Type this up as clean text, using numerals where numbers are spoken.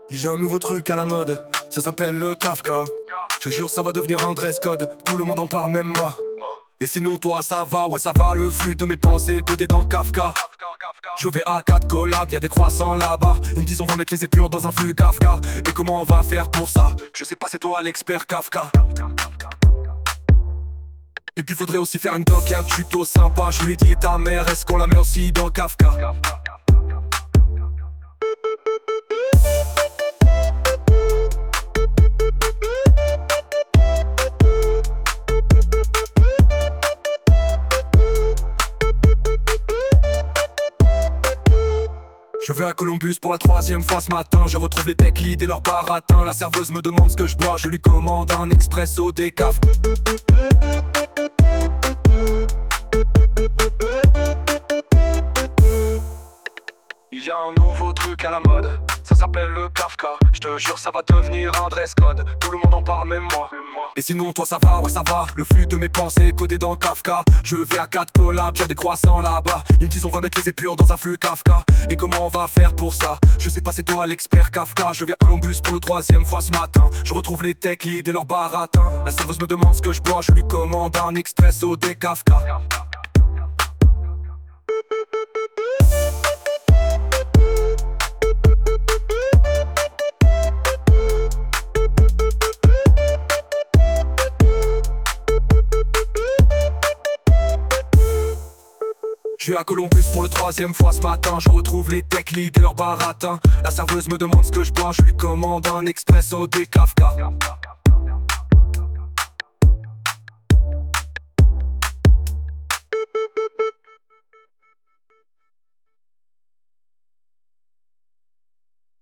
J'ai un nouveau truc à la mode, ça s'appelle le Kafka. Je te jure ça va devenir un dress code, tout le monde en parle même moi. Et sinon toi ça va, ouais ça va, le flux de mes pensées codé dans Kafka. Je vais à 4 collabs, y'a des croissants là-bas. Ils me disent on va mettre les épures dans un flux Kafka. Et comment on va faire pour ça? Je sais pas, c'est toi l'expert Kafka. Et puis faudrait aussi faire une doc et un tuto sympa. Je lui ai dit ta mère, est-ce qu'on la met aussi dans Kafka? Je vais à Columbus pour la 3e fois ce matin. Je retrouve les tech leads et leurs baratins. La serveuse me demande ce que je bois, je lui commande un expresso décaf. Il y a un nouveau truc à la mode, ça s'appelle le Kafka. Je te jure ça va devenir un dress code, tout le monde en parle même moi. Et sinon toi ça va, ouais ça va, le flux de mes pensées codé dans Kafka. Je vais à 4 collabs, y'a des croissants là-bas. Ils me disent on va mettre les épures dans un flux Kafka. Et comment on va faire pour ça? Je sais pas, c'est toi l'expert Kafka. Je vais à Columbus pour le 3e fois ce matin. Je retrouve les tech leads et leurs baratins. La serveuse me demande ce que je bois, je lui commande un expresso des Kafka. Je suis à Columbus pour le 3e fois ce matin. Je retrouve les tech leads et leurs baratins. La serveuse me demande ce que je bois, je lui commande un expresso des Kafka.